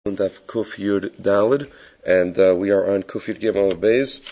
Daf Kuf Yud Dalid, and we are on Kuf Yud Gimel Beis.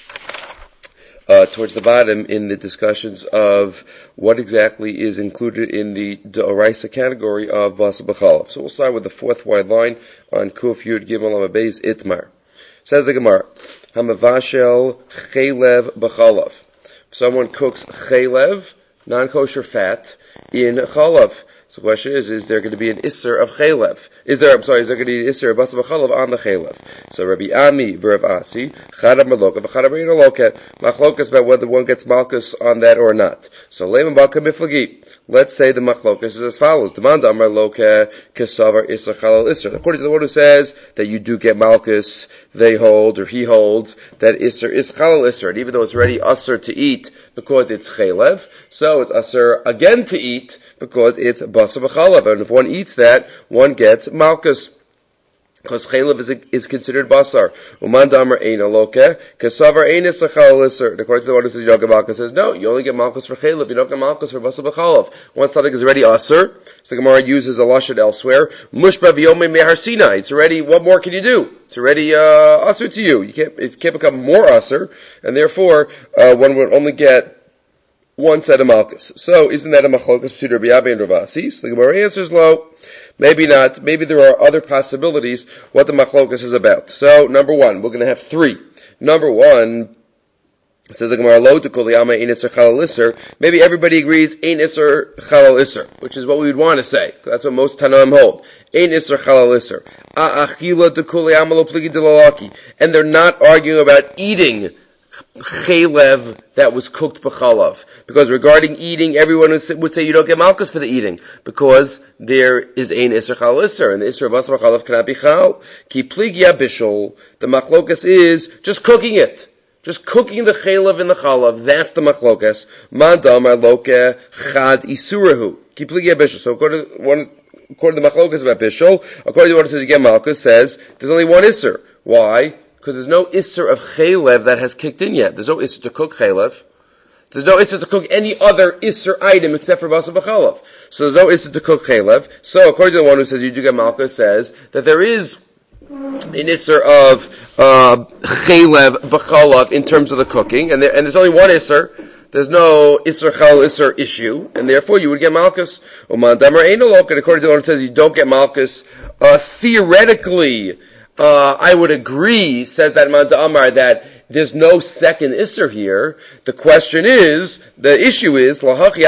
Towards the bottom in the discussions of what exactly is included in the D'Oraisa category of Basa B'chalav. So we'll start with the fourth wide line on Kuf Yud Gimel Beis Itmar. Says the Gemara, Hamavashel Chelev B'chalav. Someone cooks chelev, non-kosher fat, in chalav. So the question is there going to be an isser of chelev? Is there going to be an isser of basa b'chalav on the chelev? So Rabbi Ami v'Rav Asi, chadav maloka v'chadav reina loka, machlokas about whether one gets malchus on that or not. So leiman balka miflagi. Let's say the machlokas is as follows. Demanda amar loka kesavar isser chalal isser. According to the one who says that you do get malchus, they hold, or he holds, that isser is chalal isser. And even though it's already usser to eat because it's chelev, so it's usser again to eat because it's basa b'chalav. And if one eats that, one gets malchus. Because chelev is considered basar. Uman damar ein aloke, kasavar ein is a chalal isser. According to the one who says you don't get malchus, says no, you only get malchus for chelev, you don't get malchus for basa b'chalav. Once something is already usser, so the Gemara uses a lashon elsewhere, mushba v'yomei mehar Sinai. It's already, what more can you do? It's already usser to you. It can't become more usser, and therefore one would only get one set of malchus. So isn't that a machlokas between Rabbi Abi and Rav Asi? So the Gemara answers low. Maybe not. Maybe there are other possibilities what the machlokas is about. So number one, we're going to have three. Number one, says the Gemara, lo to kol yama ein iser chalal iser. Maybe everybody agrees ein iser chalal iser, which is what we would want to say. That's what most Tanaim hold. Ein iser chalal iser. Achila to kol yama lo pligi de lalaki. And they're not arguing about eating chelev that was cooked b'chalav. Because regarding eating, everyone would say you don't get malchus for the eating. Because there is ein iser chal iser, and the iser of basa b'chalav cannot be chal. Ki pligya bishul, the machlokas is just cooking it. Just cooking the chelev in the chalav, that's the machlokas. Man damar loke chad isurahu. Ki pligya bishul. So according to the machlokas about bishul, according to what it says you get malchus, says there's only one iser. Why? Because there's no isser of chelev that has kicked in yet. There's no isser to cook chelev. There's no isser to cook any other isser item except for basa b'chalav. So there's no isser to cook chelev. So according to the one who says you do get malchus, says that there is an isser of chelev b'chalav in terms of the cooking, and there's only one isser. There's no isser chal isser issue, and therefore you would get malchus. Uman damar ein alok, and according to the one who says you don't get malchus, theoretically, I would agree, says that Man Amar, that there's no second Isser here. The issue is,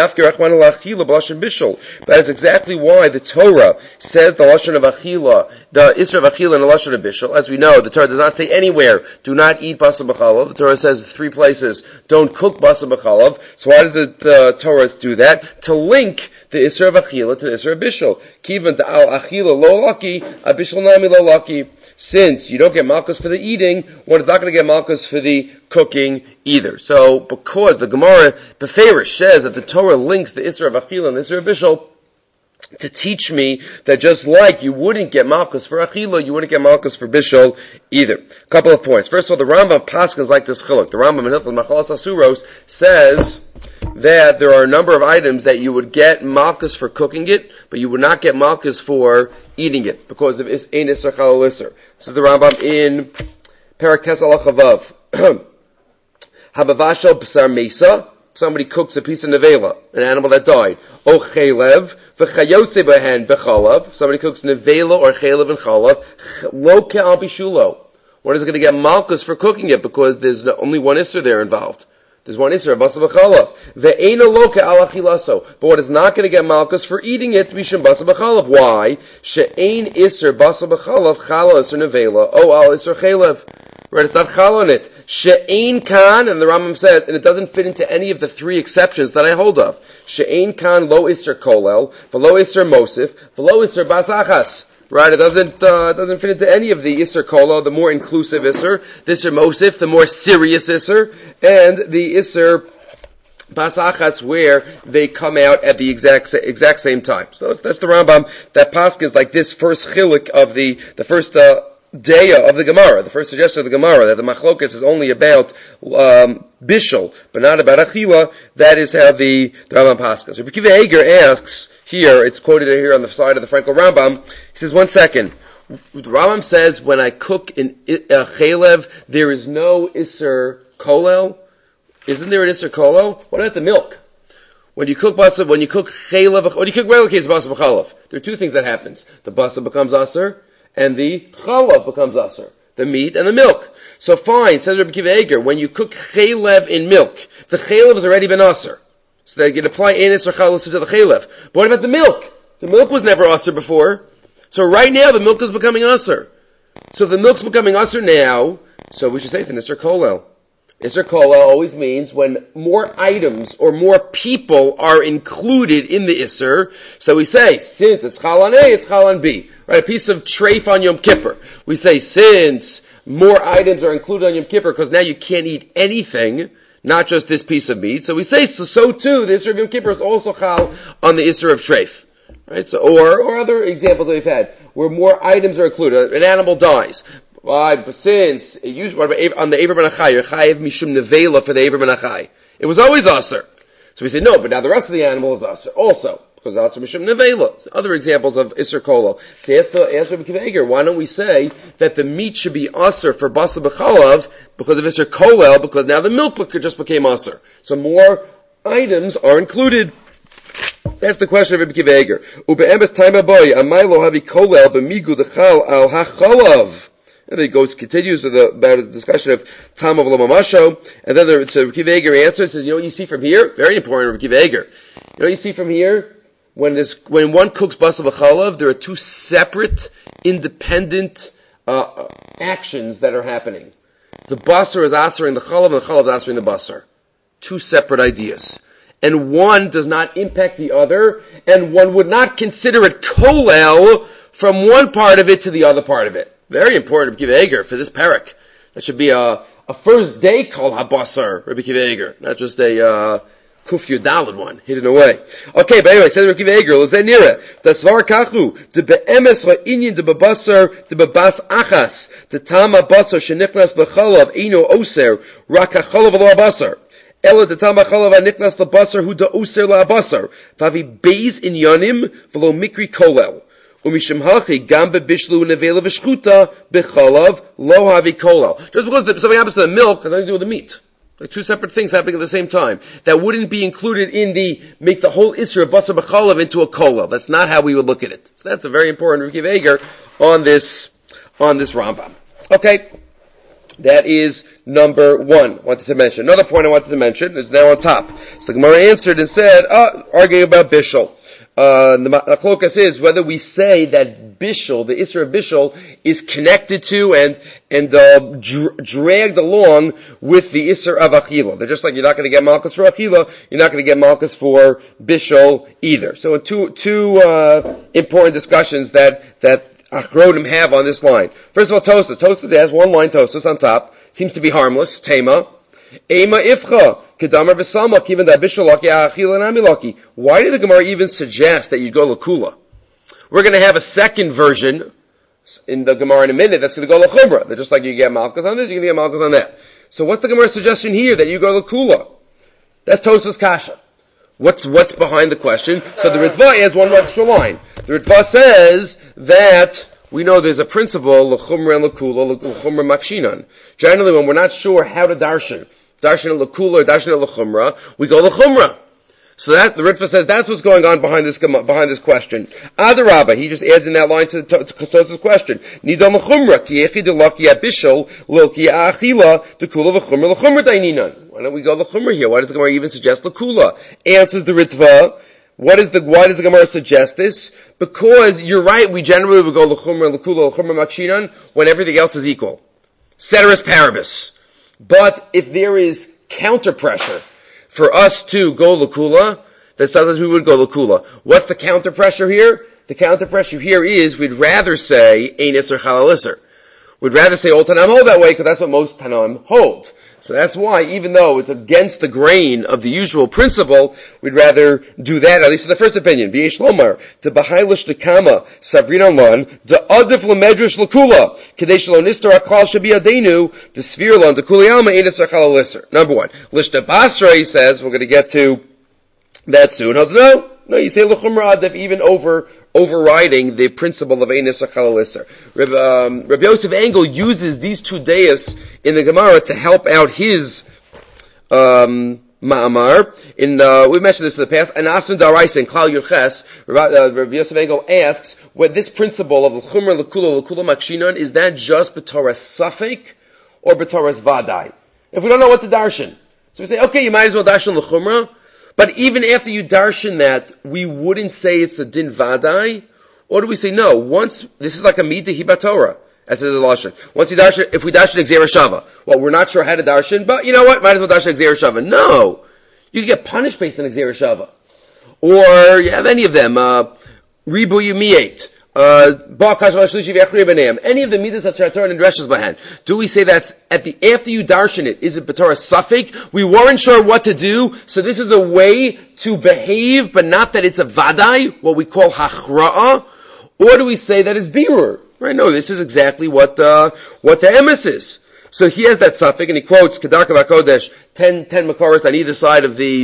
that is exactly why the Torah says the Lashon of Achila, the Isser of Achila and the Lashon of Bishul. As we know, the Torah does not say anywhere, do not eat Basa B'chalav. The Torah says 3 places, don't cook Basa B'chalav. So why does the Torah do that? To link the Isser of Achila to the Isser of Bishul. Kivan to al Achila lo laki, a Bishul nami lo laki. Since you don't get malchus for the eating, one is not going to get malchus for the cooking either. So, because the Gemara Beferish says that the Torah links the Isser of Achila and the Isser of Bishul to teach me that just like you wouldn't get malchus for Achila, you wouldn't get malchus for Bishul either. Couple of points. First of all, the Rambam Paschas like this chiluk. The Rambam in Hilchos Machalas Asuros says that there are a number of items that you would get malchus for cooking it, but you would not get malchus for eating it, because of ein iser chalal iser. This is the Rambam in Perek Tes Alach Chavav. Habavashel b'sar mesa, somebody cooks a piece of nevela, an animal that died. O chelev, v'chayotze b'hen b'chalav, somebody cooks nevela or chelev and chalav, lo ke'al bishulo. One is going to get malchus for cooking it, because there's only one iser there involved. There's one isser of basa b'chalav. Ve'ena loka al achilaso. But one is not going to get malchus for eating it mishum basa b'chalav. Why? She'ein isser basa b'chalav chala isser nevela. Oh, al isser chelev. Right, it's not chala on it. She'ein kan, and the Rambam says, and it doesn't fit into any of the 3 exceptions that I hold of. She'ein kan lo isser kolel, v'lo isser mosif, v'lo isser basachas. Right, it doesn't fit into any of the Isser Kola, the more inclusive Isser, the Isser Mosif, the more serious Isser, and the Isser Basachas, where they come out at the exact same time. So that's the Rambam, that Paschas is like this first chilik of the first Deya of the Gemara, the first suggestion of the Gemara, that the Machlokas is only about Bishul, but not about Achila. That is how the Rambam Paschas. Rabbi Akiva Eiger asks, here, it's quoted here on the side of the Frankel Rambam, he says, 1 second, The Rambam says when I cook in chaylev, there is no iser kolel. Isn't there an iser kolel? What about the milk? When you cook chaylev, when you cook regular case basa b'chalav, there are two things that happens. The basa becomes aser, and the chalav becomes aser. The meat and the milk. So fine, says Rabbi Akiva Eiger, when you cook chaylev in milk, the chaylev has already been aser. So they can apply ein iser chalav to the chaylev. But what about the milk? The milk was never aser before. So right now the milk is becoming aser. So if the milk's becoming aser now, so we should say it's an iser kolel. Iser kolel always means when more items or more people are included in the iser. So we say, since it's chal on A, it's chal on B. Right, a piece of treif on Yom Kippur. We say, since more items are included on Yom Kippur, because now you can't eat anything, not just this piece of meat. So we say, so too, the iser of Yom Kippur is also chal on the iser of treif. Right, so, or other examples that we've had, where more items are included. An animal dies. Since it used on the Eiver Ben Achai, you're chayev mishum nevela for the Eiver Ben Achai. It was always aser. So we say no, but now the rest of the animal is aser also, because aser mishum nevela. So other examples of iser kolel. So answer Rabbi Akiva Eiger, why don't we say that the meat should be aser for basa b'chalav because of iser kolel, because now the milk just became aser. So more items are included. That's the question of Rabbi Akiva Eiger. Ube'emes taima boy amaylo havi kolel b'migu dechal al hachalav. And then he continues with about a discussion of Tam of Lamamasho, and then Rabbi Akiva Eiger answers, says, you know what you see from here? Very important, Rabbi Akiva Eiger. You know what you see from here? When one cooks basa b'chalav, there are two separate, independent, actions that are happening. The basar is answering the chalav, and the chalav is answering the basar. Two separate ideas. And one does not impact the other, and one would not consider it kolel from one part of it to the other part of it. Very important, Rabbi Akiva Eiger, for this parak. That should be a first day kol habasar, Rabbi Akiva Eiger, not just a kuf yudalad one, hidden away. Okay, but anyway, says Rabbi Akiva Eiger, l'zeh nira, d'svar kachu, d'be'emes ha'inyin d'bebasar, d'bebas achas, d'tam habasar shenichnas b'chalav, eino oser, rak ha'chalav lo habasar. Ela d'tam ha'chalav ha'nichnas l'basar hu da'oser la'habasar, v'avi beis inyanim v'lo mikri kolel. Umishim hachi gam bebishlu nevela v'shchuta b'chalav lo havi kolel. Just because something happens to the milk has nothing to do with the meat. Like two separate things happening at the same time. That wouldn't be included in make the whole isra of basar b'chalav into a kolel. That's not how we would look at it. So that's a very important Rabbi Akiva Eiger on this Rambam. Okay. That is number one I wanted to mention. Another point I wanted to mention is now on top. So the Gemara answered and said, arguing about bishul. The machlokas is whether we say that bishul, the isra of bishul, is connected to and dragged along with the isra of achila. They're just like you're not going to get malchus for achila, you're not going to get malchus for bishul either. So two important discussions that Achronim have on this line. First of all, Tosas has one line Tosas on top, seems to be harmless, Tema. Ema ifcha, kedamar v'salma, kiven da bishalaki achila namilaki. Why did the Gemara even suggest that you go lakula? We're going to have a second version in the Gemara in a minute that's going to go lachumra. They're just like you get malchus on this, you're going to get malchus on that. So what's the Gemara's suggestion here that you go lakula? That's Tosas kasha. What's behind the question? So the Ritva has one extra line. The Ritva says that we know there's a principle, l'chumra and l'kula, l'chumra makshinan. Generally, when we're not sure how to darshan l'kula or darshan l'chumra, we go l'chumra. So that, the Ritva says that's what's going on behind this question. Adarabba, he just adds in that line to Tos's question. Nidam l'chumra, ki echi delaki abishol, l'ki achila, d'kula v'chumra l'chumra daininan. Why don't we go l'chumra here? Why does the Gemara even suggest l'kula? Answers the Ritva, why does the Gemara suggest this? Because you're right, we generally would go l'chumra, l'kula, l'chumra makshinan, when everything else is equal. Ceteris paribus. But if there is counter pressure for us to go l'kula, then sometimes we would go l'kula. What's the counter pressure here? The counter pressure here is we'd rather say ein iser chalal iser. We'd rather say all Tanaim hold that way because that's what most Tanaim hold. So that's why, even though it's against the grain of the usual principle, we'd rather do that, at least in the first opinion. V'yesh lomar, to b'hailish nekama, savrin lan, to adif l'medrash l'kula, kedei shelo nistar ha'klal shabi adenu, the svir lan, to kuli alma ein iser chalal iser. Number one. Lishta basra, he says, we're going to get to that soon. No, you say l'chumra adif even over overriding the principle of Ein Isser Chalal Isser. Rabbi Yosef Engel uses these two deis in the Gemara to help out his ma'amar. We mentioned this in the past. And Asman Daraisa in Klal Yurches, Rabbi Yosef Engel asks, what this principle of l'chumra l'kula makshinon, is that just b'toras safek or b'toras vadai? If we don't know what to darshan, so we say, okay, you might as well darshan l'chumra, but even after you darshan that, we wouldn't say it's a din vadai, or do we say no? Once this is like a midah hibatorah, as is the lashon. Once you darshan, if we darshan exera shava, well, we're not sure how to darshan, but you know what? Might as well darshan exera shava. No, you can get punished based on exera shava, or you have any of them. Ribu Yumiyat, any of the midas that Torah and Dreshus Bahan. Do we say that's after you darshan it? Is it b'torah safek? We weren't sure what to do, so this is a way to behave, but not that it's a vadai, what we call hachra'ah, or do we say that it's birur? Right? No, this is exactly what the emes is. So he has that safek, and he quotes Kedarka V'Kodesh, 10 makoros on either side of the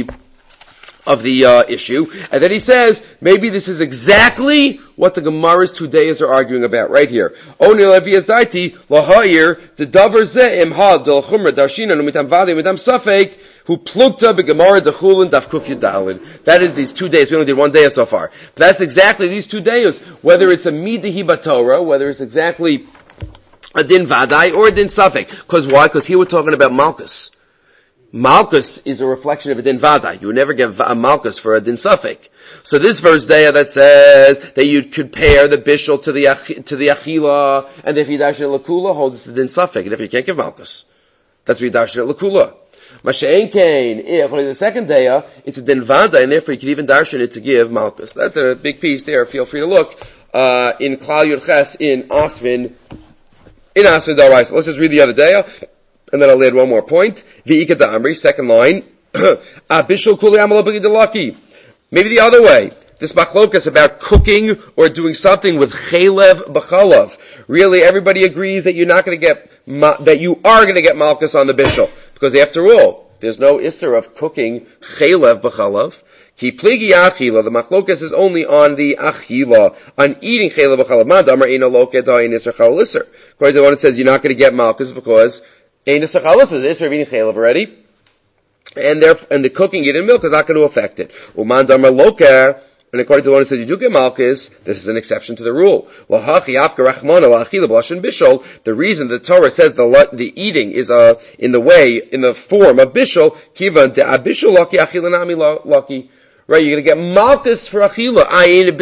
issue, and then he says, maybe this is exactly what the Gemara's two days are arguing about, right here. Oni levias daiti, lahayir, the davar ze imhad, del chumra, darshina, numitam vade, mitam safek, who plukta begemara dechulin daf kuf yudalin. That is these 2 days. We only did 1 day so far. But that's exactly these 2 days, whether it's a midahi batorah, whether it's exactly a din vadai, or a din safek. Because why? Because here we're talking about malchus. Malchus is a reflection of a din vada. You would never get a malchus for a din safek. So this verse there that says that you could pair the bishul to the achila, and if you dash it lakula, hold this a din safek. And if you can't give malchus, that's what you dash it lakula. Masha'en kain, if only the second day, it's a din vada, and therefore you can even darshan it to give malchus. That's a big piece there. Feel free to look in Klal Yurches in Asvin Daraisa. Let's just read the other day. And then I'll add one more point. V'ika da'amri, second line. Abishul kuli amala b'gidalaki. Maybe the other way. This machlokas about cooking or doing something with chalev b'chalav. Really, everybody agrees that you're not going to get, that you are going to get malchus on the bishul. Because after all, there's no isser of cooking chalev b'chalav. Ki pligi achila, the machlokas is only on the achila, on eating chalev b'chalav. Ma damar eina loket ha'in isser chal isser. According to the one that says you're not going to get malchus because Ein Isser Chalus is Isser of eating chalev already, and the cooking it in milk is not going to affect it. Uman damar loker, and according to the one who says you do get malchus, this is an exception to the rule. The reason the Torah says the eating is in the form of bishul, kivan de abishul laki achilanami laki. Right, you're going to get malchus for achila. Ein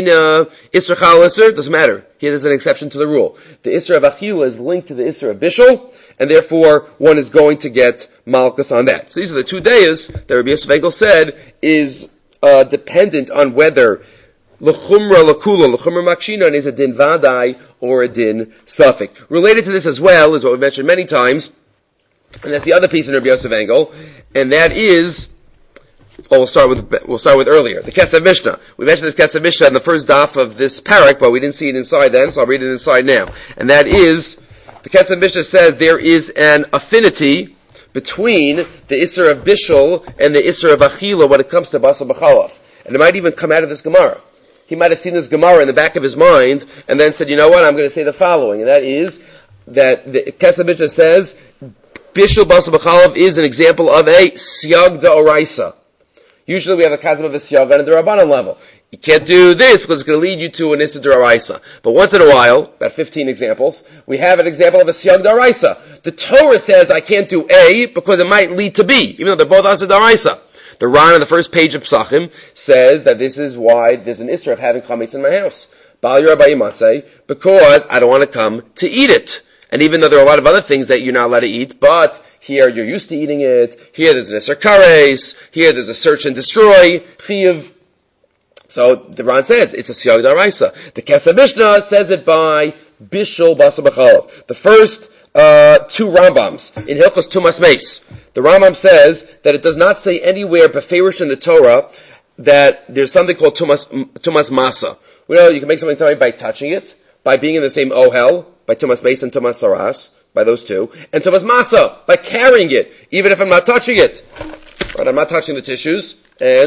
Isser Chalus, doesn't matter. Here there's an exception to the rule. The Isser of achila is linked to the Isser of bishul, and therefore one is going to get malchus on that. So these are the 2 days that Rabbi Yosef Engel said is dependent on whether l'chumra makshinon is a din vadai or a din safek. Related to this as well is what we mentioned many times, and that's the other piece in Rabbi Yosef Engel, and that is, we'll start with earlier, the Kesef Mishnah. We mentioned this Kesef Mishnah in the first daf of this parak, but we didn't see it inside then, so I'll read it inside now. And that is, the Kesef Mishnah says there is an affinity between the Isser of Bishul and the Isser of Achila when it comes to Basar B'chalav. And it might even come out of this Gemara. He might have seen this Gemara in the back of his mind and then said, you know what, I'm going to say the following. And that is that the Kesef Mishnah says Bishul Basar B'chalav is an example of a Siyag Da'oraisa. Usually we have a chazam of a siyag on a derabanan level. You can't do this because it's going to lead you to an issa deraisa. But once in a while, about 15 examples, we have an example of a siyag deraisa. The Torah says I can't do A because it might lead to B, even though they're both issa deraisa. The Ran on the first page of Psachim says that this is why there's an issa of having chametz in my house. Ba'al Yerabay Matzeh, because I don't want to come to eat it. And even though there are a lot of other things that you're not allowed to eat, but here you're used to eating it. Here there's an Isser Kares. Here there's a search and destroy. Chiv. So the Ran says it's a Siyag Daraisa. The Kesef Mishnah says it by Bishul Basar B'chalav. The first 2 Rambams in Hilchos Tumas Meis. The Rambam says that it does not say anywhere beferish in the Torah that there's something called Tumas Masa. Well, you can make something by touching it, by being in the same ohel, by Tumas Meis and Tumas Saras, by those 2, and Tumas Masa, by carrying it, even if I'm not touching it. Right, I'm not touching the tissues, and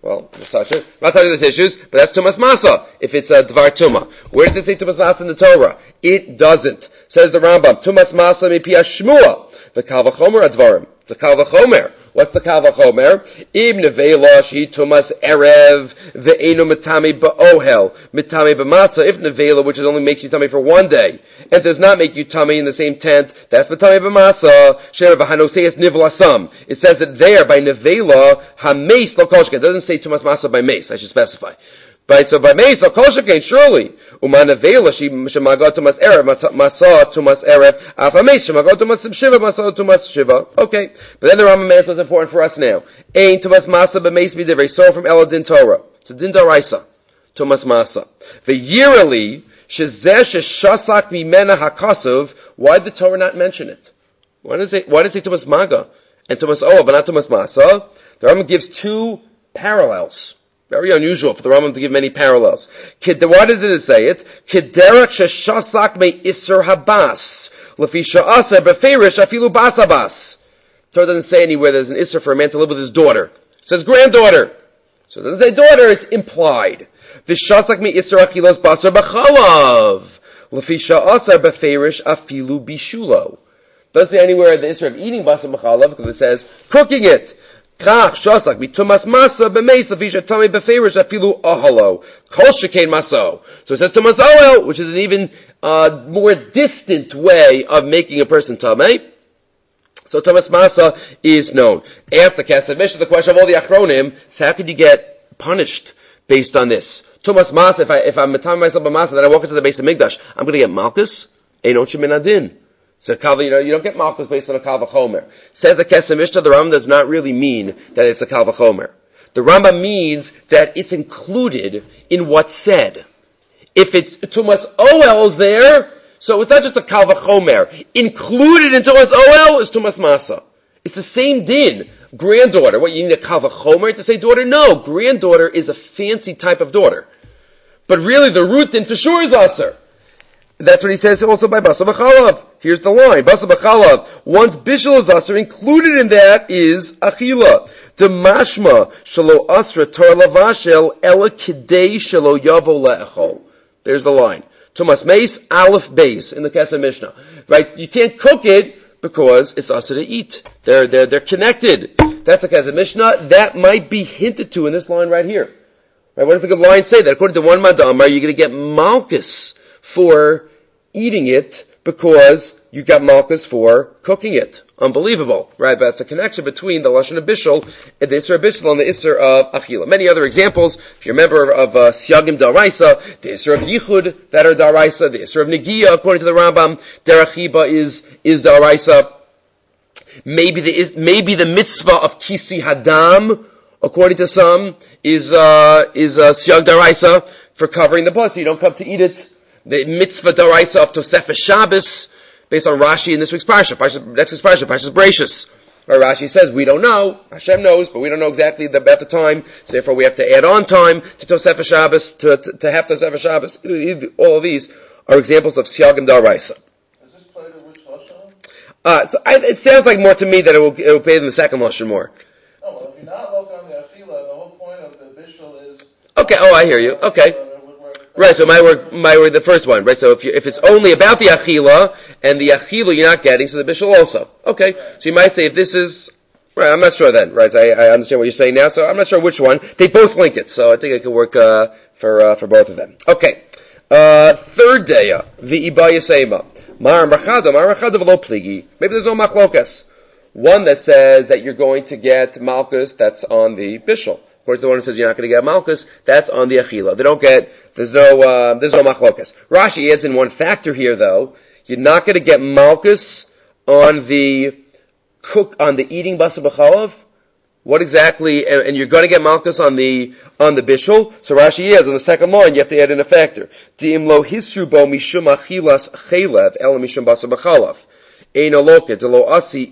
Well, just touch it. I'm not touching the tissues, but that's tumas masa. If it's a dvar tuma, where does it say tumas masa in the Torah? It doesn't. Says the Rambam, tumas masa mipi shmua. The kal v'chomer advarim. The kal v'chomer. What's the kal v'chomer? Im nevela she tumas erev ve'enu mitami ba'ohel mitami b'masa. If nevela, which only makes you tummy for one day, and does not make you tummy in the same tent, that's mitami b'masa. Sher v'hanoseis nivlasam. It says it there by nevela hameis lo koshke. It doesn't say tumas masa by mace. I should specify. Right, so by mace lo koshke, surely. Umanavela shemagot tumas erev masa tumas erev afameis shemagot tumas shiva masa tumas shiva. Okay, but then the Rambam answers what's important for us now. Ein tumas masa b'meis midivrei. So from Eladin Torah, it's a din daraisa. Tumas masa. V'yirali shezeh sheshasak mimena hakasuv. Why did the Torah not mention it? Why did it say tumas maga and tumas oah, but not tumas masa? The Rambam gives two parallels. Very unusual for the Rambam to give many parallels. Why does it say it? Kederach sheshasak me iser habas. Lefi sha'aser beferish afilu basabas. Torah doesn't say anywhere there's an iser for a man to live with his daughter. It says granddaughter. So it doesn't say daughter, it's implied. Vishasak me iser achilos basar b'chalav. Lefi sha'aser beferish afilu bishulo. Doesn't say anywhere the iser of eating basar b'chalav, because it says cooking it. Kach shasak mitumas masa b'meis lefisha tami beferish afilu ahalo kol shekain maso. So it says tumas ohel, which is an even more distant way of making a person tamei. So tumas masa is known. Ask the Kesef Mishnah the question of all the achronim. So how could you get punished based on this? Tumas masa. If I'm matamei myself b'masa, then I walk into the base of Migdash, I'm going to get malchus. Einot shemin adin. So you don't get malchus based on a kal v'chomer. Says the Kesef Mishnah, the Rambam does not really mean that it's a kal v'chomer. The Rambam means that it's included in what's said. If it's tumas ohel is there, so it's not just a kal v'chomer. Included in tumas ohel is tumas masa. It's the same din. Granddaughter. What, you need a kal v'chomer to say daughter? No. Granddaughter is a fancy type of daughter. But really the root din for sure is aser. That's what he says also by Basar B'chalav. Here's the line. Basar B'chalav. Once Bishul is Asr, included in that is Achila. Demashma Shalo Asra Tar Lavashel Ela Kidei Shalo Yavo Le'echol. There's the line. Tumas Meis, Aleph Beis in the Kesef Mishnah. Right? You can't cook it because it's Asr to eat. They're connected. That's the Kesef Mishnah. That might be hinted to in this line right here. Right? What does the good line say? That according to one Madamar, you're going to get malchus for eating it because you got malchus for cooking it. Unbelievable, right? But that's a connection between the lashon of bishul and the isser of bishul and the isser of achila. Many other examples. If you're a member of siyagim daraisa, the isser of yichud that are daraisa, the isser of negiya according to the Rambam, derachiba is daraisa. Maybe the mitzvah of kisi hadam according to some is siyag daraisa for covering the blood, so you don't come to eat it. The mitzvah daraisa of Tosefes Shabbos, based on Rashi in this week's parsha, next week's parsha, Parshas Bereishis. Where Rashi says, we don't know, Hashem knows, but we don't know exactly at the time, so therefore we have to add on time to Tosefes Shabbos, to have Tosefes Shabbos. All of these are examples of Siyagim daraisa. Is this played in which lashon? It sounds like more to me that it will pay in the second lashon more. Oh, well, if you're not looking on the achila, the whole point of the bishul is... Okay, I hear you, okay. Right, so my word, the first one, right? So if it's only about the achila, and the achila you're not getting, so the bishul also. Okay. So you might say if this is, right, I'm not sure then, right? So I understand what you're saying now, so I'm not sure which one. They both link it, so I think it could work, for both of them. Okay. Third day, the ibayasema. Mar machado v'lo pligi. Maybe there's no machlokas. One that says that you're going to get malchus, that's on the bishul. According to the one that says you're not going to get malchus, that's on the achila. There's no machlokas. Rashi adds in one factor here though. You're not going to get malchus on the eating basar b'chalav. What exactly, and you're going to get malchus on the bishul. So Rashi adds on the second line, you have to add in a factor. Di'im lo hisru bo mishum achilas chelev, ela mishum basar b'chalav. Rashi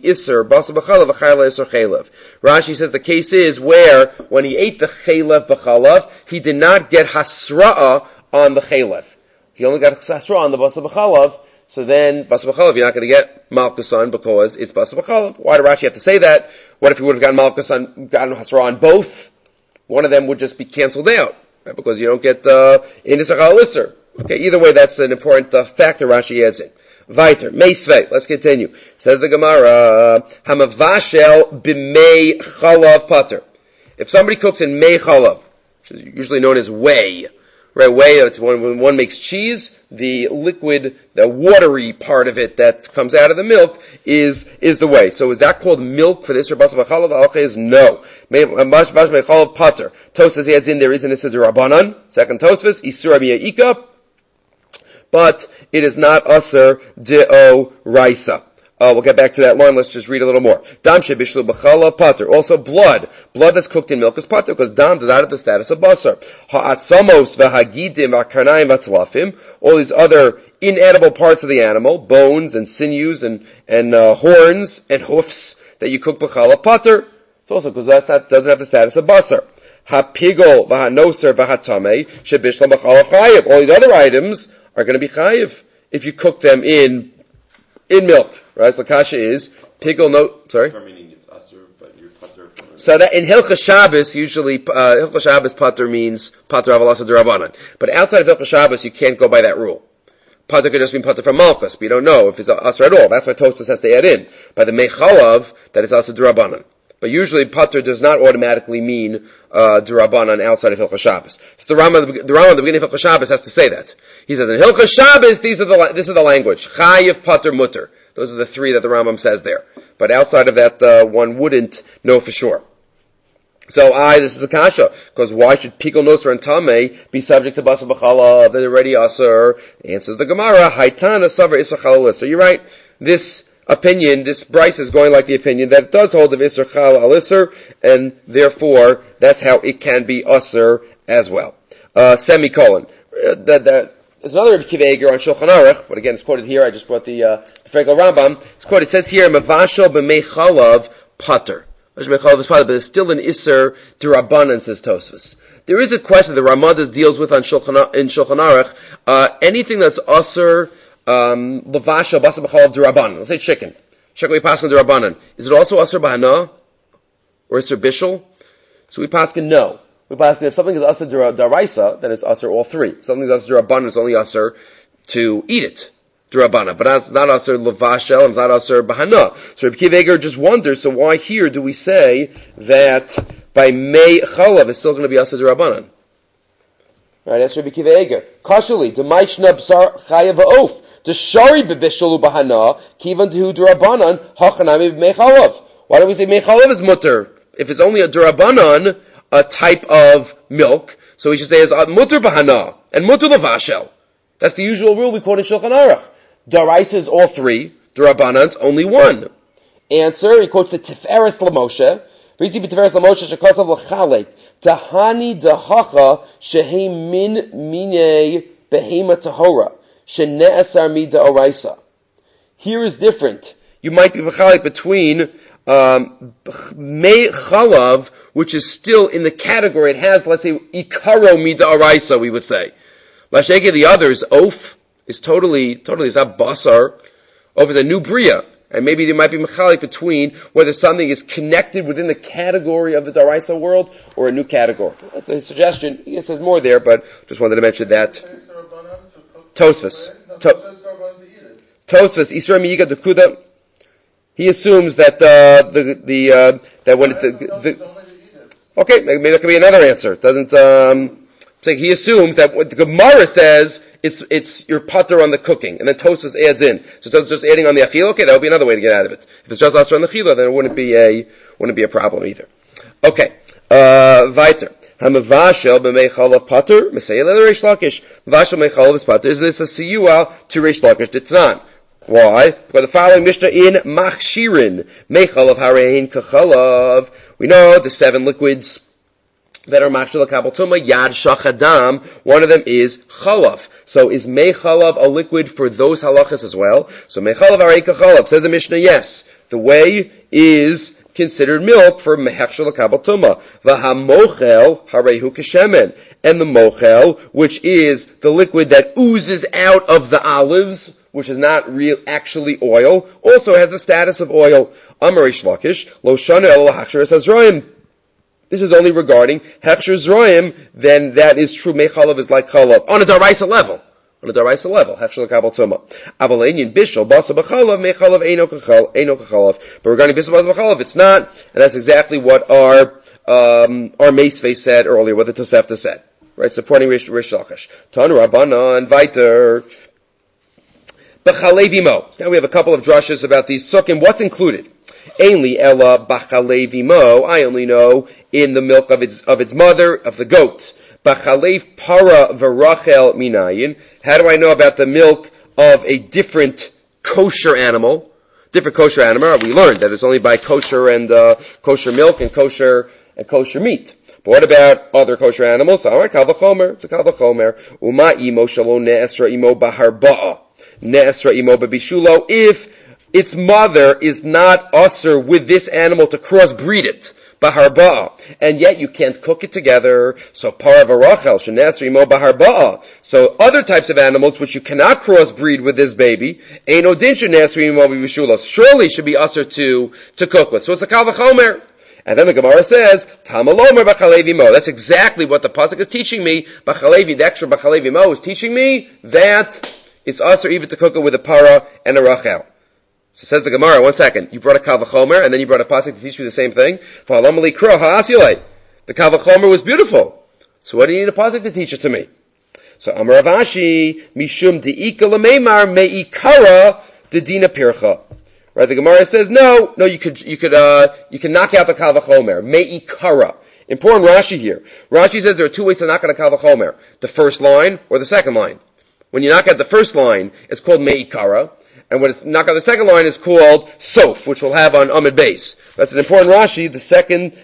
says the case is where, when he ate the chelev b'chalav, he did not get hasra'ah on the chelev. He only got hasra'ah on the basar b'chalav, so then basar b'chalav you're not going to get malchus on because it's basar b'chalav. Why did Rashi have to say that? What if he would have gotten malchus on, gotten hasra'ah on both? One of them would just be canceled out, right? Because you don't get in Isser Chal Isser. Okay, either way, that's an important factor Rashi adds in. Weiter, Meisvei, let's continue. Says the Gemara, Hamavashel b'mei chalav pater. If somebody cooks in mei chalav, which is usually known as whey, right? Whey, it's when one makes cheese, the liquid, the watery part of it that comes out of the milk is the whey. So is that called milk for the Isser Basar B'chalav? The halacha is no. Mash mei chalav pater. Tosfos adds in there is an Isser D'Rabbanan. Second Tosfos, Isur Miya'ika. But it is not Asr De'oraisa. We'll get back to that line. Let's just read a little more. Dam shebishlu b'chalav pater. Also blood. Blood that's cooked in milk is pater, because dam does not have the status of basar. Ha'atzamos v'hagidim v'karnayim v'tzlafim. All these other inedible parts of the animal, bones and sinews and horns and hoofs that you cook b'chalav pater. It's also because that doesn't have the status of basar. Ha'pigol v'ha'noser v'ha'tamei shebishlu b'chalav chayiv. All these other items are going to be chayiv if you cook them in milk. Right? So the kasha is pigol sorry? Meaning it's asur, but you're pater from... So that in Hilchas Shabbos, usually, Hilchas Shabbos pater means pater aval asur d'Rabbanan. But outside of Hilchas Shabbos, you can't go by that rule. Pater could just mean pater from Malchus, but you don't know if it's asur at all. That's why Tosfos has to add in. By the mechalav, that it's asur d'Rabbanan. But usually pater does not automatically mean d'Rabbanan outside of Hilchas Shabbos. So the Rambam at the beginning of Hilchas Shabbos has to say that. He says in Hilchas Shabbos, this is the language. Chayiv, pater, mutter. Those are the three that the Rambam says there. But outside of that, one wouldn't know for sure. So this is a kasha, because why should Pigol Noser and Tameh be subject to Basar B'chalav? They're already Asur. Answers the Gemara, Haitana Savar Isser Chal Isser. You're right. This opinion, this Bryce is going like the opinion that it does hold of Isser Chal Isser, and therefore, that's how it can be Asur as well. Semicolon. There's another Rebbe Akiva Eiger on Shulchan Aruch, but again, it's quoted here. I just brought the Freikel Rambam. It's quoted. It says here, "Mavashel b'mei chalav pater." Mavashel b'mei chalav is pater, but there's still an Isser D'Rabbanan, says Tosfos. There is a question that Ramadas deals with in Shulchan Aruch. Anything that's Asur Lavashel Basar B'chalav D'Rabbanan. Let's say chicken. Chicken we pass on D'Rabbanan. Is it also Asur B'hana or Isser Bishul? So we pass no. We pass if something is Asur D'Raisa, then it's Asur all three. If something is Asur D'Rabbanan, it's only Asur to eat it. D'Rabbana. But it's not Asur Lavashel, and it's not Asur B'hana. So Rebbe Akiva Eiger just wonders, so why here do we say that by Mei Chalav it's still going to be Asur D'Rabbanan? Right, that's Rebbe Akiva Eiger. Kashali, D'maishna B'sar Chayav Ha'of. D'shari B'bishul B'hana, Kivan D'hu D'Rabbanan, Hachanami B'mei Chalav. Why don't we say Mei Chalav is mutter? If it's only a D'Rabbanan, a type of milk, so we should say it's mutter B'hana, and mutter Lavashel. That's the usual rule we quote in Shulchan Aruch. D'Oraisa is all three, D'Rabbanan's only one. Answer, he quotes the Tiferes LaMoshe. V'yisi b'Tiferes LaMoshe shekosav l'chalek, Tahani d'hacha shehei min minei behema tahora, shene'asar mi d'Oraisa. Here is different. You might be b'chalek between Mei Chalav, which is still in the category, it has, let's say, Ikaro mi d'Oraisa, we would say. Lashege, the others, Oaf, is totally, is that basar over the new bria. And maybe there might be mechalik between whether something is connected within the category of the Daraisa world or a new category. That's a suggestion. He says more there, but just wanted to mention that. Tosfos. Tosfos, Isra Miyiga Dekuda. He assumes that, that when okay, maybe that could be another answer. Doesn't, he assumes that what the Gemara says, it's your pater on the cooking, and then Tosfos adds in. So Tosfos just adding on the achila. Okay, that would be another way to get out of it. If it's just asur on the achila, then it wouldn't be a problem either. Okay, weiter. Hamavashel b'mei chalav pater mesayel Reish Lakish. Mavashel b'mei chalav is pater. Is this a siyua to Reish Lakish? It's not. Why? Because the following Mishnah in Machshirin mei chalav harein kachalav. We know the 7 liquids that are machshel kabel tuma, yad shachadam. One of them is chalav. So is mei chalav a liquid for those halachas as well? So mei chalav harei kachalav. Says the Mishnah, yes. The whey is considered milk for mehechshel kabel tuma. V'hamochel hareihu keshemen. And the mochel, which is the liquid that oozes out of the olives, which is not real, actually oil, also has the status of oil. Amar Reish Lakish, lo shana el hachsheres hazroim. This is only regarding Hechsher Zroim, then that is true. Mei Chalav is like Chalav. On a Daraisa level. Hechsher L'Kabal Tumah. Aval Einyan Bishul, Basa B'Chalav, Mei Chalav, Eino K'Chalav. But regarding Bishul, Basa B'Chalav, it's not. And that's exactly what our Meisvei said earlier, what the Tosefta said. Right, supporting Rish Lakish. Tanu Rabbanan, Viter. B'Chalev. Now we have a couple of drushes about these psukim. What's included? Ainli ella b'chalev imo. I only know in the milk of its mother, of the goat. B'chalev para v'rachel minayin. How do I know about the milk of a different kosher animal? We learned that it's only by kosher and kosher milk and kosher meat. But what about other kosher animals? All right, kal v'chomer. It's a kal v'chomer. Uma imo shalo ne'esra imo b'harba'a. Ne'esra imo b'bishulo. If its mother is not usher with this animal to crossbreed it, baharba'a, and yet you can't cook it together. So paravarachel she'ne'esra imo baharba'a. So other types of animals which you cannot crossbreed with this baby, eino din she'ne'esra imo b'bishulo, surely should be usher to cook with. So it's a kal v'chomer. And then the Gemara says, Tamalomer b'chalev mo. That's exactly what the pasuk is teaching me. B'chalev, the extra b'chalev mo is teaching me that it's usher even to cook it with a para and a rachel. So says the Gemara, one second, you brought a kal v'chomer, and then you brought a pasuk to teach me the same thing. The kal v'chomer was beautiful. So what do you need a pasuk to teach it to me? So Amar Rav Ashi, mishum de'ika l'meimar me'ikara dedina pircha. Right, the Gemara says, no, you can knock out the kal v'chomer. Me'ikara. Important Rashi here. Rashi says there are two ways to knock out a kal v'chomer. The first line or the second line. When you knock out the first line, it's called me'ikara. And when it's knock out the second line is called sof, which we'll have on Amid Base. That's an important Rashi, the second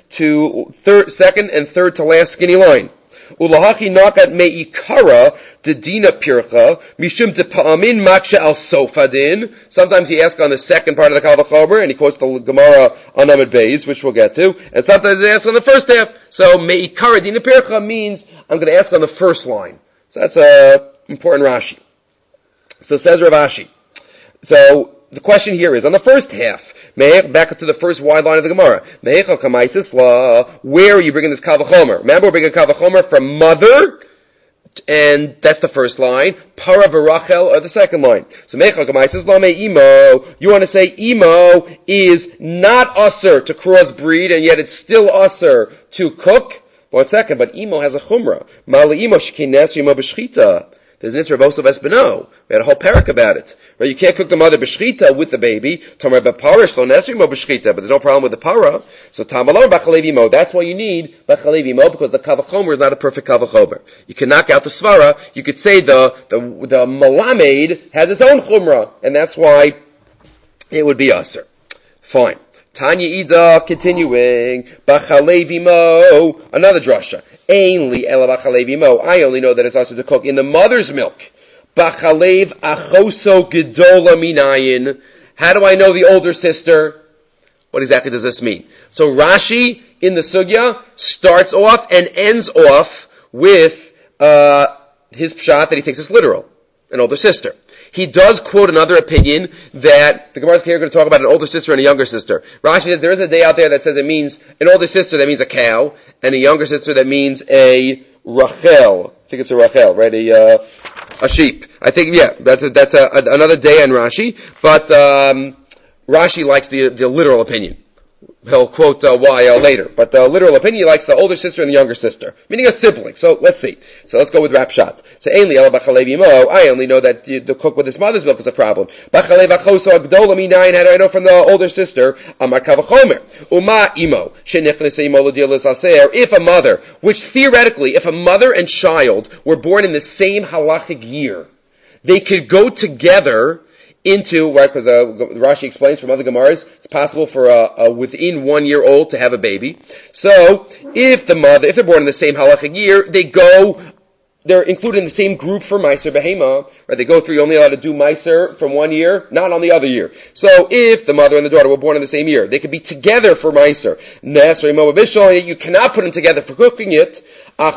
and third to last skinny line. Ulahachi nakat me'ikara dedina pircha mishum tepa'amin maksha al sofadin. Sometimes he asks on the second part of the kal v'chomer, and he quotes the Gemara on Amid Beis, which we'll get to. And sometimes they ask on the first half. So me'ikara dedina pircha means I'm going to ask on the first line. So that's a important Rashi. So says Rav Ashi. So the question here is on the first half. Back to the first wide line of the Gemara. Where are you bringing this kal v'chomer? Remember, we're bringing kal v'chomer from mother, and that's the first line. Para v'rachel are the second line. So you want to say imo is not usher to crossbreed, and yet it's still usher to cook? One second, but imo has a chumrah. Mali imo shekines imo b'shchita. There's an Isra of Osav Espino. We had a whole parak about it. Right? You can't cook the mother b'shchita with the baby. Tamar b'parish lo nesrimo b'shchita, but there's no problem with the para. So tamalor b'chalev mo. That's why you need b'chalev mo, because the kal v'chomer is not a perfect kal v'chomer. You can knock out the svara. You could say the malamed has its own chumrah, and that's why it would be aser. Fine. Tanya Ida, continuing, b'chalev mo, another drasha. Ainli ela b'chalev mo. I only know that it's also to cook in the mother's milk. B'chalev achoso gedola minayin. How do I know the older sister? What exactly does this mean? So Rashi in the sugya starts off and ends off with his pshat that he thinks is literal, an older sister. He does quote another opinion that the Gemara is here going to talk about an older sister and a younger sister. Rashi says there is a day out there that says it means an older sister that means a cow, and a younger sister that means a Rachel. I think it's a Rachel, right? A sheep. I think, yeah, that's another day on Rashi, but Rashi likes the literal opinion. He'll quote why later, but the literal opinion, he likes the older sister and the younger sister, meaning a sibling. So let's see. So let's go with Rapshat. So Ainli ela b'chalev mo. I only know that the cook with his mother's milk is a problem. B'chalev achoso agdola minayin. How do I know from the older sister? Amar kal v'chomer. Uma imo shenichnes imo l'dilas aser. If a mother, which theoretically, if a mother and child were born in the same halachic year, they could go together into, right, because Rashi explains from other Gemaras, it's possible for a within 1 year old to have a baby. So, if they're born in the same halachic year, they're included in the same group for Meiser Behema, right? They go through, you're only allowed to do Meiser from 1 year, not on the other year. So, if the mother and the daughter were born in the same year, they could be together for Meiser. You cannot put them together for cooking it. But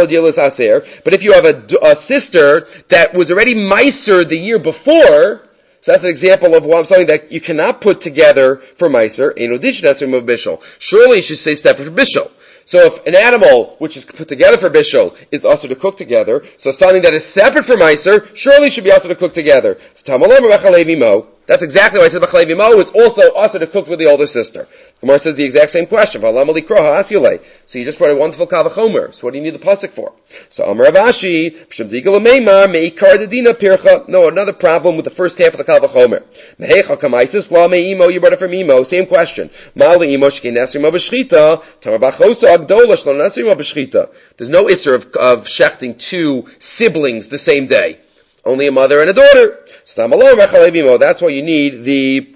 if you have a sister that was already Meiser the year before, So that's an example of something that you cannot put together for Meiser. Surely you should say separate for Bishul. So if an animal which is put together for Bishul is also to cook together, so something that is separate for Meiser surely should be also to cook together. So that's exactly why it says B'chalevi Mo. It's also to cook with the older sister. Gemara says the exact same question. So you just brought a wonderful Kal V'chomer. So what do you need the pasuk for? So Amar Avashi, no, another problem with the first half of the Kal V'chomer. You brought it from Imo. Same question. There's no isser of shechting two siblings the same day. Only a mother and a daughter. That's why you need the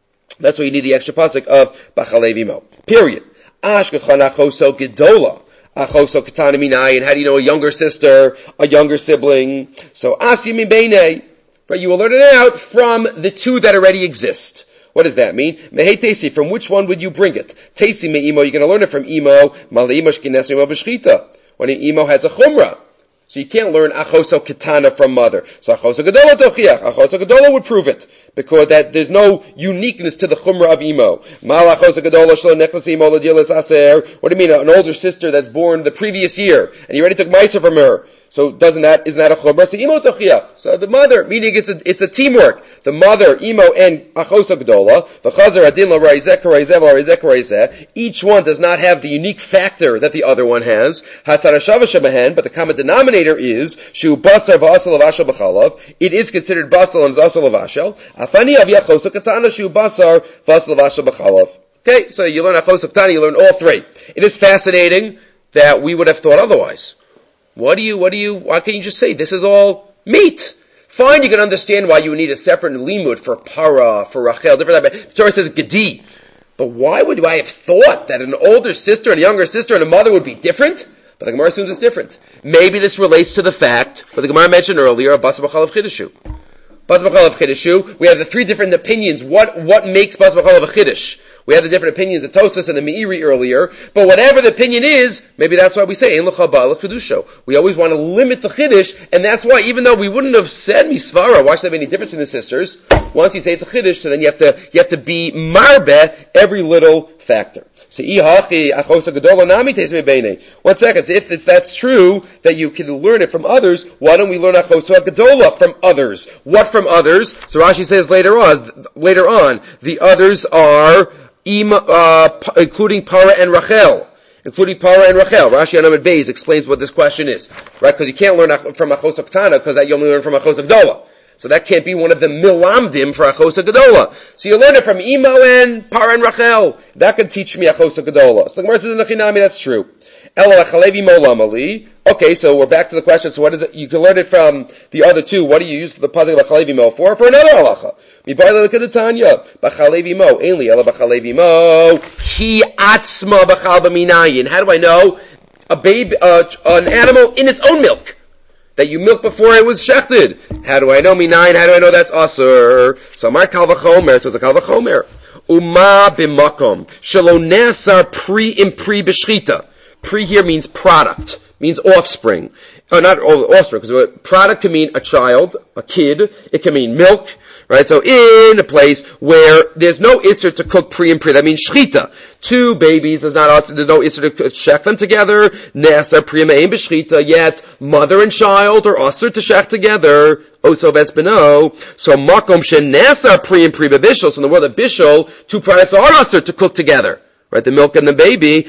extra pasuk of B'chalevi Mo. Period. Ashkechana choso gedola. Achoso katana minayin. How do you know a younger sister, a younger sibling? So asi min beinei. Right, you will learn it out from the two that already exist. What does that mean? Mehei tesi. From which one would you bring it? Tesi me'imo. You're going to learn it from imo. Mal'imo shkinesu imo b'shchita. When an imo has a chumrah. So you can't learn achoso katana from mother. So achoso gadola tochiach. Achoso gadola would prove it. Because that there's no uniqueness to the chumrah of imo. Mal achoso gadola shlo nechlas imo l'dilas aser. What do you mean? An older sister that's born the previous year. And you already took ma'aser from her. So isn't that a chumrah? So imo tochiach. So the mother, meaning it's a teamwork. The mother, imo and achosa gdola, the chazer adin la raizeh karaizeh la raizeh karaizeh. Each one does not have the unique factor that the other one has. Hatzarashava shemahen, but the common denominator is shu basar v'asal avashel b'chalav. It is considered basal and is also avashel. Afani avia chosa katana shu basar v'asal avashel b'chalav. Okay, so you learn achosa katana, you learn all three. It is fascinating that we would have thought otherwise. Why can't you just say this is all meat? Fine, you can understand why you would need a separate limud for para, for Rachel, different type. The Torah says gedi. But why would I have thought that an older sister and a younger sister and a mother would be different? But the Gemara assumes it's different. Maybe this relates to the fact, what the Gemara mentioned earlier, of Bas B'chalav Chidushu. Bas B'chalav Chidushu, we have the three different opinions. What makes Bas B'chalav a Chiddush? We had the different opinions of Tosas and the Meiri earlier, but whatever the opinion is, maybe that's why we say, Ein l'cha ba'al chidusho. We always want to limit the Chiddush, and that's why, even though we wouldn't have said Misvara, why should there be any difference in the sisters? Once you say it's a Chiddush, so then you have to be marbe every little factor. So, 1 second. So if that's true, that you can learn it from others, why don't we learn Achosa Gedola from others? What from others? So Rashi says later on, the others are, including Para and Rachel. Rashi on Amud Beis explains what this question is. Right? Because you can't learn from Achosa Ketana, because that you only learn from Achosa Gedola. So that can't be one of the milamdim for Achosa Gedola. So you learn it from Imo and Para and Rachel. That can teach me Achosa Gedola. So the Gemara says in the Chinami, that's true. Okay, so we're back to the question. So what is it? You can learn it from the other two. What do you use for the pasuk B'chalevi Mo for? For another halacha. Mibarla l'kedatanya. B'chalevi Mo. Ainli ela B'chalevi Mo. Hi atzma b'chal b'minayin. How do I know? A baby, an animal in its own milk. That you milked before it was shechted. How do I know minayin? How do I know that's asur? So Amar Kal V'chomer. So it's a Kal V'chomer. Uma b'makom. Shelo nesar pri impri b'shchita. Pri here means product, means offspring. Not offspring, because product can mean a child, a kid, it can mean milk, right? So in a place where there's no isser to cook pri and pri, that means shchita. Two babies, there's no isser to shech them together, nesa pri me'im b'shchita, yet mother and child are usher to shech together, oso vespino. So makom shenesa pri and pri b'bishul, so in the world of bishul, two products are usher to cook together. Right, the milk and the baby,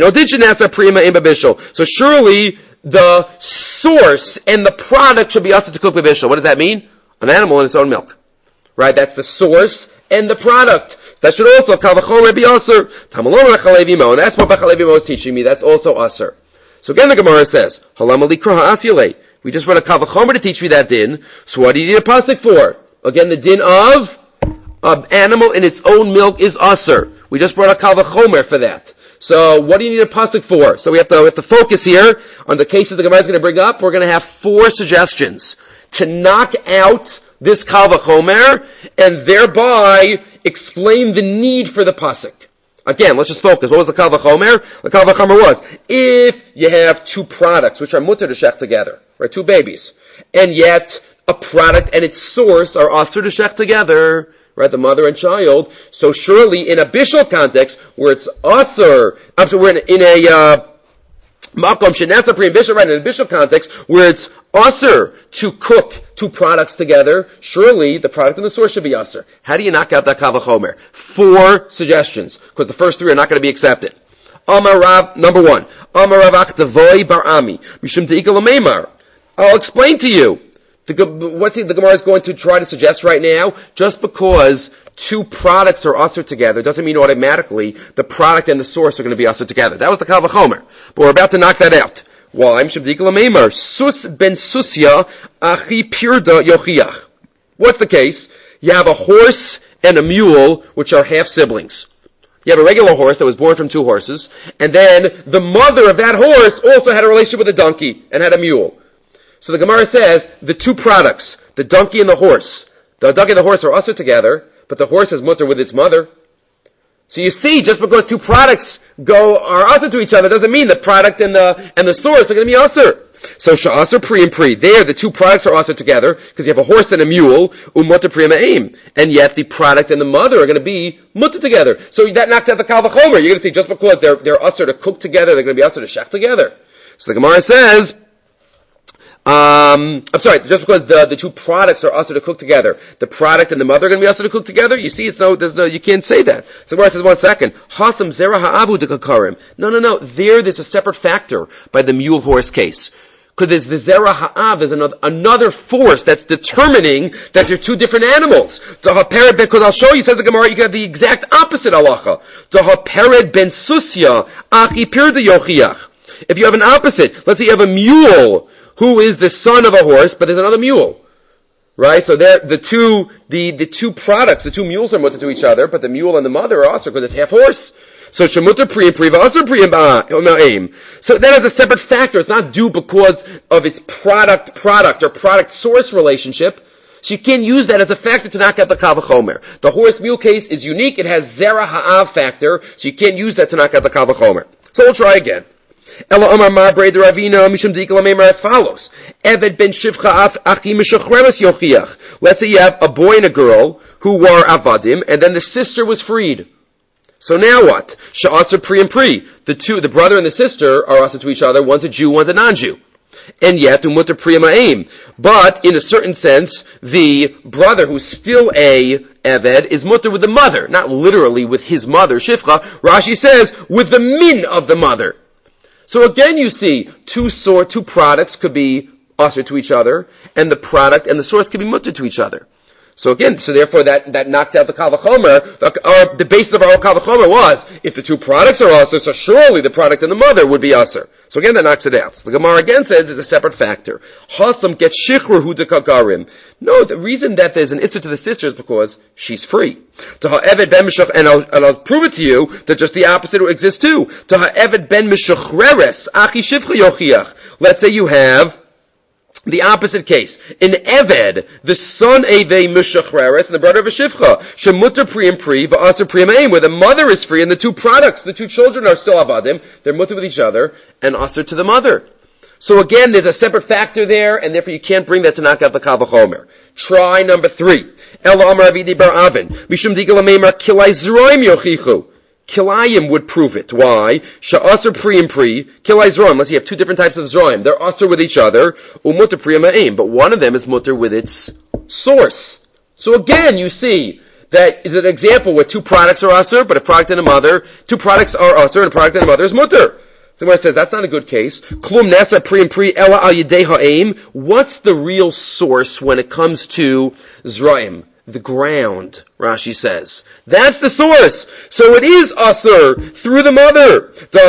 so surely the source and the product should be also to cook b'bishul. What does that mean? An animal in its own milk. Right, that's the source and the product. That should also, Kal V'chomer be asur. Tamalom B'chalevi Mo, and that's what B'chalevi Mo is teaching me, that's also asur. So again the Gemara says, Halam alikro ha'asyale. We just read a Kal V'chomer to teach me that din, so what do you need a pasuk for? Again, the din of an animal in its own milk is asur. We just brought a Kal V'chomer for that. So what do you need a pasuk for? So we have to focus here on the cases the Gemara is going to bring up. We're going to have 4 suggestions to knock out this Kal V'chomer and thereby explain the need for the pasuk. Again, let's just focus. What was the Kal V'chomer? The Kal V'chomer was, if you have 2 products which are mutter to shech together, right, 2 babies, and yet a product and its source are asur to shech together, right? The mother and child. So surely in a bishul context, where it's asur, we're in a makom shenasa pri and bishul, right? In a bishul context, where it's asur to cook two products together, surely the product and the source should be asur. How do you knock out that kal v'chomer? 4 suggestions, because the first 3 are not going to be accepted. Amar Rav, number 1. Amar Rav Achtavoy bar Ami, mishum te'ika l'meimar. I'll explain to you. The Gemara is going to try to suggest right now, just because 2 products are asur together doesn't mean automatically the product and the source are going to be asur together. That was the kal v'chomer. But we're about to knock that out. Why? Mishum te'ika l'meimar. Sus ben susya achi pirda yochiach. What's the case? You have a horse and a mule, which are half siblings. You have a regular horse that was born from 2 horses, and then the mother of that horse also had a relationship with a donkey and had a mule. So the Gemara says the 2 products, the donkey and the horse and the horse are asur together, but the horse is mutter with its mother. So you see, just because 2 products are asur to each other doesn't mean the product and the source are going to be asur. So sha'asur pri and pri. There, the 2 products are asur together because you have a horse and a mule, mutter pri ma'im, and yet the product and the mother are going to be mutter together. So that knocks out the kal v'chomer. You're going to see just because they're asur to cook together, they're going to be asur to shech together. So the Gemara says, just because the 2 products are asur to cook together, the product and the mother are going to be asur to cook together, you see, you can't say that. So Gemara says, 1 second, hasam zera ha'avu dekakarim. No, there's a separate factor by the mule horse case. Because there's the zera ha'av, there's another force that's determining that they're 2 different animals. Because I'll show you, says the Gemara, you got the exact opposite halacha. Pered ben susya achi pirda yochiach. If you have an opposite, let's say you have a mule who is the son of a horse, but there's another mule. Right? So the two products, the 2 mules are mutter to each other, but the mule and the mother are asur because it's half horse. So shemutter pri and pri v'asur pri ma'im. So that is a separate factor. It's not due because of its product or product source relationship. So you can't use that as a factor to knock out the kal v'chomer. The horse mule case is unique. It has zera ha'av factor, so you can't use that to knock out the kal v'chomer. So we'll try again. Ela Amar Marbrei de Ravina Mishum Deikala Meimer as follows. Eved ben Shivcha Achi Mishachreres Yochiach. Let's say you have a boy and a girl who were avadim, and then the sister was freed. So now what? Sha'asar pri and pri. The brother and the sister are asur to each other. One's a Jew, one's a non-Jew. And yet, umutter pri ma'im. But, in a certain sense, the brother who's still a Eved is mutter with the mother. Not literally with his mother, Shivcha. Rashi says, with the min of the mother. So again you see, 2 products could be asur to each other, and the product and the source could be mutter to each other. So therefore that knocks out the kal v'chomer. The basis of our kal v'chomer was, if the 2 products are asur, so surely the product and the mother would be asur. So again, that knocks it out. So the Gemara again says there's a separate factor. Hasam get shichur hu dekakarim. No, the reason that there's an issur to the sister is because she's free. To ha'eved ben mishach, and I'll prove it to you that just the opposite exists too. To ha'eved ben mishachreres achi shivcha yochiach. Let's say you have the opposite case. In Eved, the son Evei Mishachreres and the brother of a Shivcha. Shemutter pri and pri, va'asur pri ma'im, where the mother is free and the 2 products, the 2 children are still avadim, they're mutter with each other, and asur to the mother. So again, there's a separate factor there, and therefore you can't bring that to knock out the kal v'chomer. Try number 3. Ela Amar Avidi bar Avin, Mishum Digala Meimar Kilai Zroim Yochichu. Kilayim would prove it. Why? Sha'asur pri and pri, kilay zroim. Let's say you have 2 different types of zroim. They're asur with each other, umutter pri ma'im. But one of them is mutter with its source. So again, you see that is an example where 2 products are asur, but a product and a mother. 2 products are asur, and a product and a mother is mutter. So where it says that's not a good case. Klum nasa pri and pri ela al yedei ha'im. What's the real source when it comes to zroim? The ground, Rashi says. That's the source. So it is asur through the mother.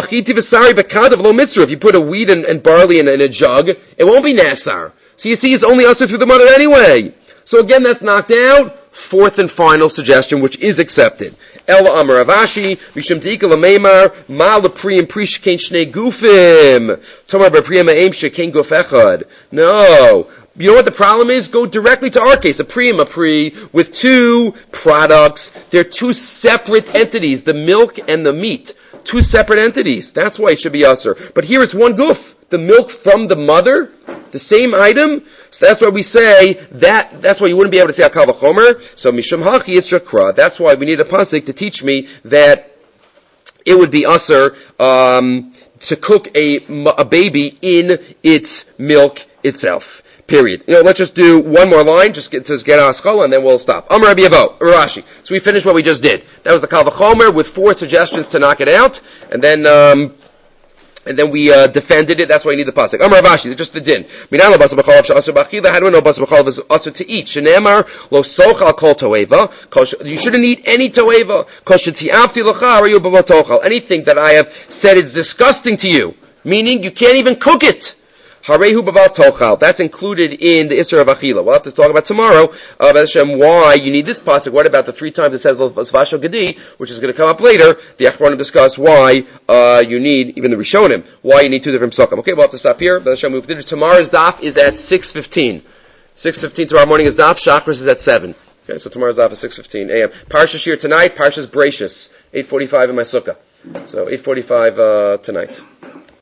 If you put a wheat and barley in a jug, it won't be nasar. So you see, it's only asur through the mother anyway. So again, that's knocked out. 4th and final suggestion, which is accepted. Ela Amar Avashi, Mishum Teika Lameimar, Ma Lepri and Pri Shekain Shnei Gufim. Tomar B'Priya Ma'im Shekain Guf Echad. No. You know what the problem is? Go directly to our case, a pri and a pri, with 2 products. They're 2 separate entities, the milk and the meat. 2 separate entities. That's why it should be asur. But here it's one guf. The milk from the mother, the same item. So that's why we say that's why you wouldn't be able to say al kal v'chomer. So mishum hachi it's rakra. That's why we need a pasuk to teach me that it would be usher to cook a baby in its milk itself. Period. Let's just do one more line, just get our schola, and then we'll stop. Amar Rabbi Avo, Rashi. So we finished what we just did. That was the Kal V'chomer with 4 suggestions to knock it out, and then we defended it. That's why you need the pasuk. Amar Rashi, just the din. Minalo basa b'chalav she'asur b'achila. How do we know basa b'chalav is asur to eat? Shenemar lo sochal kol toeva. You shouldn't eat any toeva. Kol shetiafti l'cha arayu b'vatochal. Anything that I have said is disgusting to you, meaning you can't even cook it. Harehu b'val tochal. That's included in the Isser of Achila. We'll have to talk about tomorrow, why you need this pasuk. What about the 3 times it says Svashal Gedi, which is going to come up later? The Achronim discuss why you need, even the Rishonim, why you need 2 different psukim. Okay, we'll have to stop here. Tomorrow's daf is at 6:15. 6:15 tomorrow morning is daf. Shachris is at 7. Okay, so tomorrow's daf is 6:15 a.m. Parshas Shir tonight. Parshas Breishis, 8:45 in my sukkah. So 8:45 tonight.